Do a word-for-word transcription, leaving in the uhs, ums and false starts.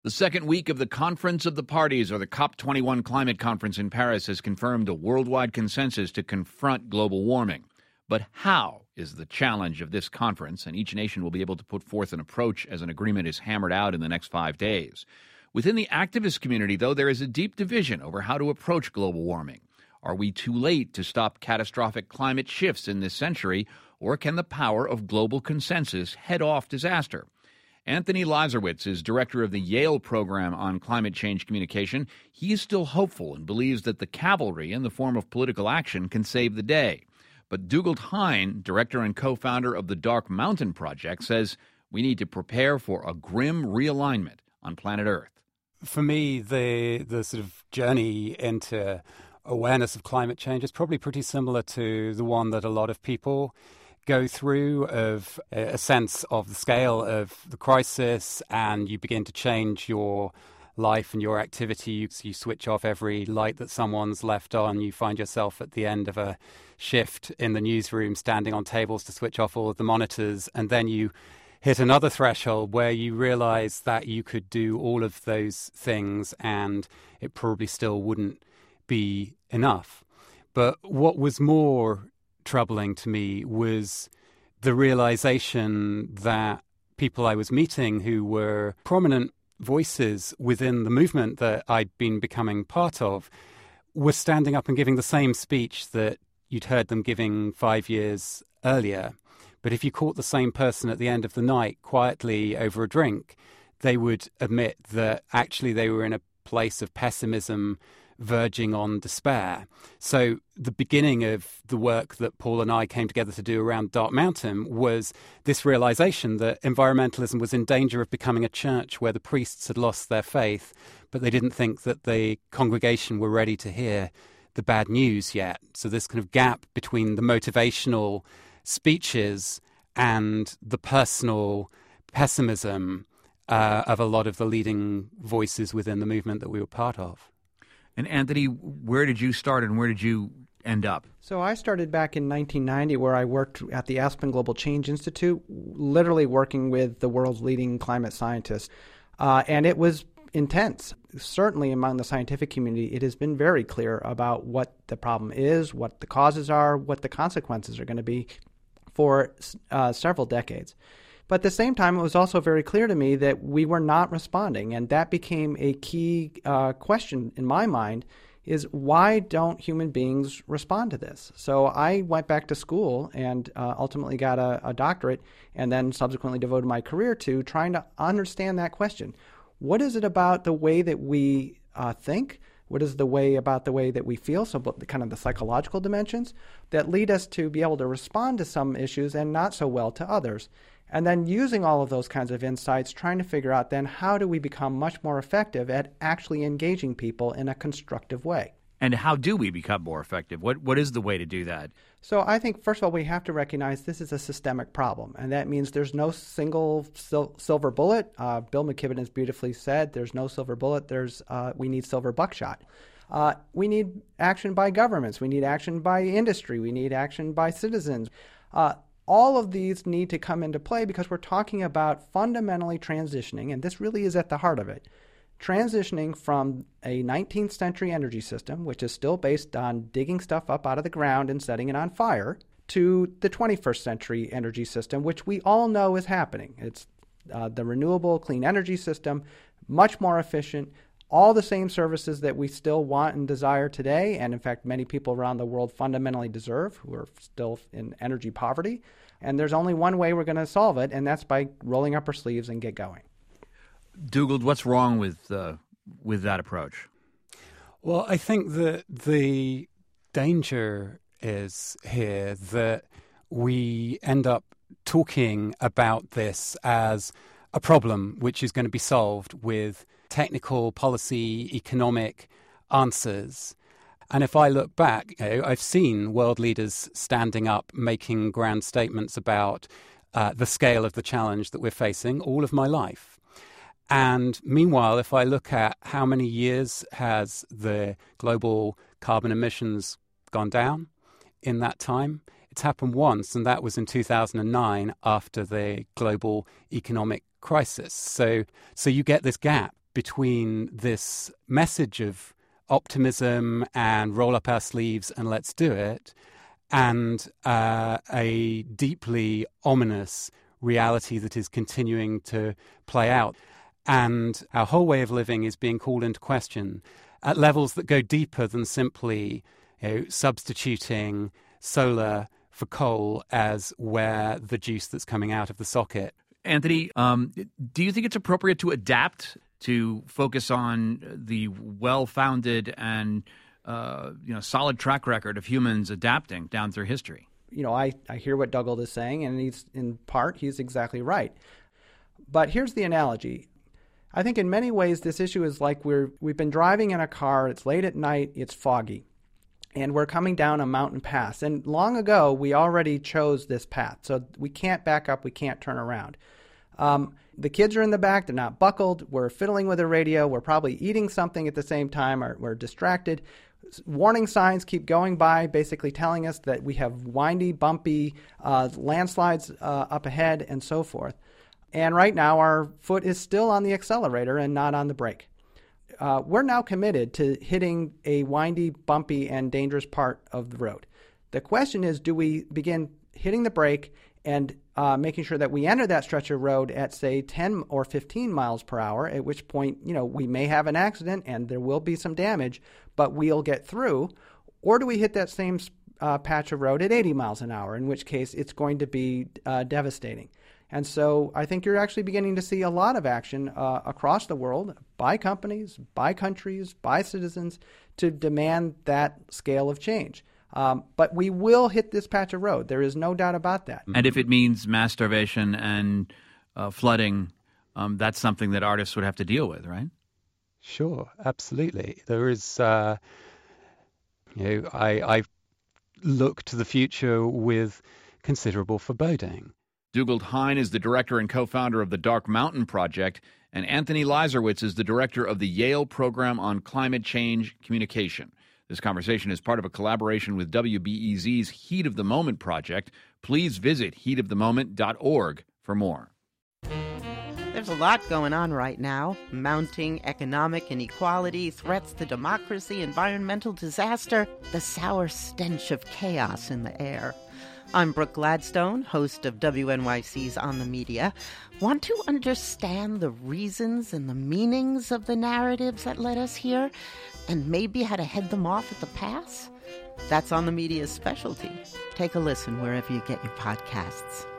The second week of the Conference of the Parties, or the COP twenty-one climate conference in Paris, has confirmed a worldwide consensus to confront global warming. But how is the challenge of this conference, and each nation will be able to put forth an approach as an agreement is hammered out in the next five days. Within the activist community, though, there is a deep division over how to approach global warming. Are we too late to stop catastrophic climate shifts in this century, or can the power of global consensus head off disaster? Anthony Leiserowitz is director of the Yale Program on Climate Change Communication. He is still hopeful and believes that the cavalry in the form of political action can save the day. But Dugald Hein, director and co-founder of the Dark Mountain Project, says we need to prepare for a grim realignment on planet Earth. For me, the the sort of journey into awareness of climate change is probably pretty similar to the one that a lot of people go through, of a sense of the scale of the crisis, and you begin to change your life and your activity. You, you switch off every light that someone's left on. You find yourself at the end of a shift in the newsroom, standing on tables to switch off all of the monitors, and then you hit another threshold where you realize that you could do all of those things and it probably still wouldn't be enough. But what was more troubling to me was the realization that people I was meeting who were prominent voices within the movement that I'd been becoming part of were standing up and giving the same speech that you'd heard them giving five years earlier. But if you caught the same person at the end of the night quietly over a drink, they would admit that actually they were in a place of pessimism verging on despair. So the beginning of the work that Paul and I came together to do around Dark Mountain was this realization that environmentalism was in danger of becoming a church where the priests had lost their faith, but they didn't think that the congregation were ready to hear the bad news yet. So this kind of gap between the motivational speeches and the personal pessimism uh, of a lot of the leading voices within the movement that we were part of. And Anthony, where did you start and where did you end up? So I started back in nineteen ninety, where I worked at the Aspen Global Change Institute, literally working with the world's leading climate scientists. Uh, and it was intense. Certainly among the scientific community, it has been very clear about what the problem is, what the causes are, what the consequences are going to be for uh, several decades. But at the same time, it was also very clear to me that we were not responding. And that became a key uh, question in my mind, is why don't human beings respond to this? So I went back to school and uh, ultimately got a, a doctorate, and then subsequently devoted my career to trying to understand that question. What is it about the way that we uh, think? What is the way about the way that we feel? So the kind of the psychological dimensions that lead us to be able to respond to some issues and not so well to others. And then using all of those kinds of insights, trying to figure out then how do we become much more effective at actually engaging people in a constructive way. And how do we become more effective? What What is the way to do that? So I think, first of all, we have to recognize this is a systemic problem. And that means there's no single sil- silver bullet. Uh, Bill McKibben has beautifully said there's no silver bullet. There's uh, we need silver buckshot. Uh, we need action by governments. We need action by industry. We need action by citizens. Uh, All of these need to come into play because we're talking about fundamentally transitioning, and this really is at the heart of it, transitioning from a nineteenth century energy system, which is still based on digging stuff up out of the ground and setting it on fire, to the twenty-first century energy system, which we all know is happening. It's uh, the renewable clean energy system, much more efficient, all the same services that we still want and desire today, and in fact many people around the world fundamentally deserve, who are still in energy poverty. And there's only one way we're going to solve it, and that's by rolling up our sleeves and get going. Dugald, what's wrong with uh, with that approach? Well, I think that the danger is here that we end up talking about this as a problem which is going to be solved with technical, policy, economic answers. And if I look back, you know, I've seen world leaders standing up, making grand statements about uh, the scale of the challenge that we're facing all of my life. And meanwhile, if I look at how many years has the global carbon emissions gone down in that time, it's happened once, and that was in two thousand nine after the global economic crisis. So, so you get this gap between this message of optimism and roll up our sleeves and let's do it, and uh, a deeply ominous reality that is continuing to play out. And our whole way of living is being called into question at levels that go deeper than simply, you know, substituting solar for coal as where the juice that's coming out of the socket. Anthony, um, do you think it's appropriate to adapt, to focus on the well-founded and uh, you know solid track record of humans adapting down through history? You know, I, I hear what Dougald is saying, and he's in part, he's exactly right. But here's the analogy. I think in many ways this issue is like we're, we've been driving in a car, it's late at night, it's foggy, and we're coming down a mountain pass. And long ago, we already chose this path, so we can't back up, we can't turn around. Um, the kids are in the back, they're not buckled, we're fiddling with a radio, we're probably eating something at the same time, or we're distracted. Warning signs keep going by, basically telling us that we have windy, bumpy uh, landslides uh, up ahead and so forth. And right now our foot is still on the accelerator and not on the brake. Uh, we're now committed to hitting a windy, bumpy, and dangerous part of the road. The question is, do we begin hitting the brake and uh, making sure that we enter that stretch of road at, say, ten or fifteen miles per hour, at which point, you know, we may have an accident and there will be some damage, but we'll get through? Or do we hit that same uh, patch of road at eighty miles an hour, in which case it's going to be uh, devastating? And so I think you're actually beginning to see a lot of action uh, across the world by companies, by countries, by citizens to demand that scale of change. Um, but we will hit this patch of road. There is no doubt about that. And if it means mass starvation and uh, flooding, um, that's something that artists would have to deal with, right? Sure, absolutely. There is, uh, you know, I, I look to the future with considerable foreboding. Dougald Hine is the director and co-founder of the Dark Mountain Project, and Anthony Leiserowitz is the director of the Yale Program on Climate Change Communication. This conversation is part of a collaboration with W B E Z's Heat of the Moment project. Please visit heat of the moment dot org for more. There's a lot going on right now. Mounting economic inequality, threats to democracy, environmental disaster, the sour stench of chaos in the air. I'm Brooke Gladstone, host of W N Y C's On the Media. Want to understand the reasons and the meanings of the narratives that led us here, and maybe how to head them off at the pass? That's On the Media's specialty. Take a listen wherever you get your podcasts.